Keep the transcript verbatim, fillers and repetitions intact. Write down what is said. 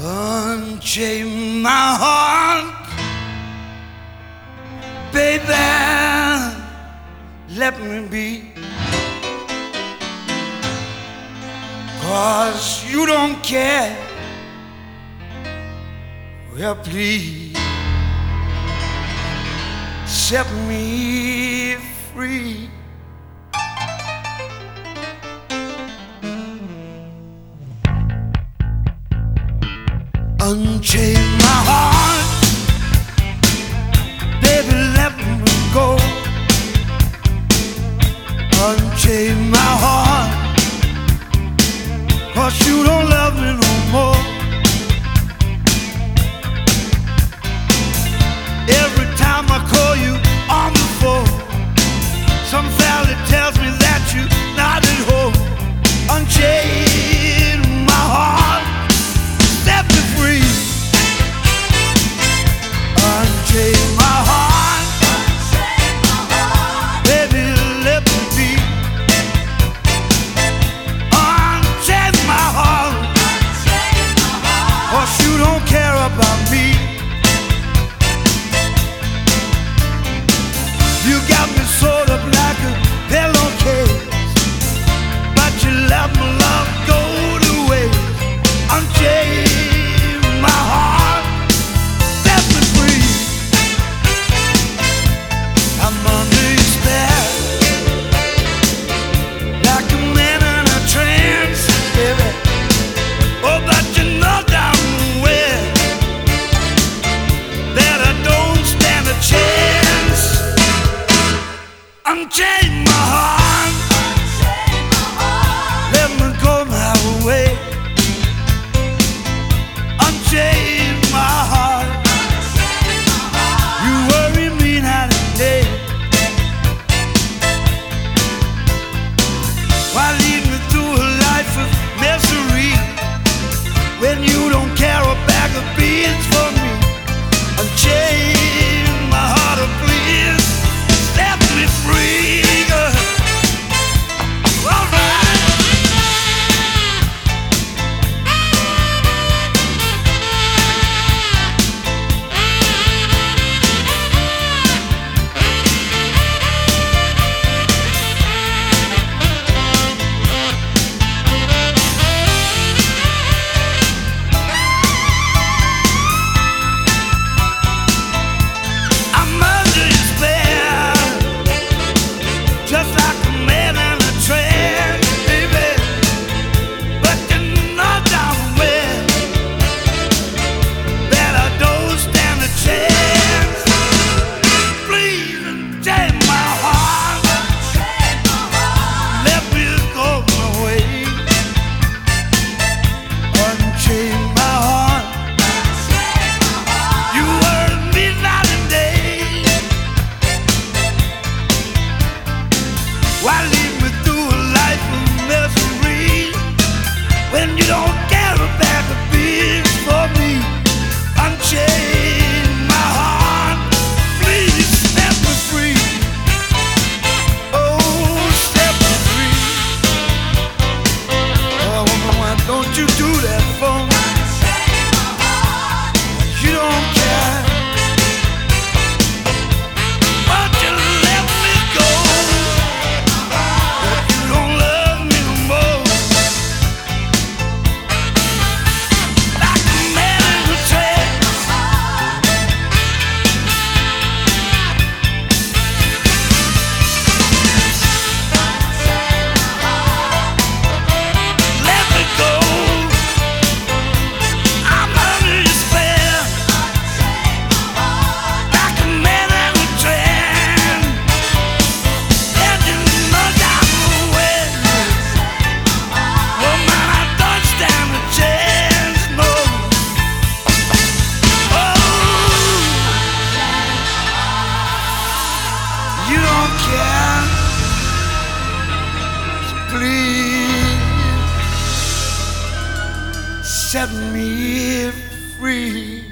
Unchain my heart, baby, let me be. 'Cause you don't care. Well, please set me free. Unchain my heart, baby, let me go. Unchain my heart, 'cause you don't love me no more. Every time I call you on the phone, some valley tells me that you're not at home. Unchain my heart, set me free. Unchain my heart, baby, let me be. Unchain my heart, 'cause you don't care about me. You got me sort of like a pillowcase, but you let my love go to waste. Unchain my heart, set me free. I'm under your spell, like a man in a trance, baby. Oh, but you know damn well that I don't stand a chance. Unchain my heart, let me go my way. Unchain my heart, you worry me night and day. Why lead me through a life of misery when you don't care a bag of beans for me? Unchain my heart, oh please, set me free, girl. All right. I'm under your spell, just like a man in a trance, baby. But you know damn well that I don't stand a chance. Please unchain my heart, let me go my way. Unchain my heart, you worry me night and day. Why lead me through a life of misery when you don't care a bag of beans for me? Unchain my heart, please set me free. Oh, set me free. Oh, woman, why don't you do that for me? You don't care, but you let me go. You don't love me no more. Like a man in a trance. Let me go. I'm under your spell, like a man in a trance. And you know damn well, woman, I don't stand a chance, no. Oh, you don't care, so please set me free.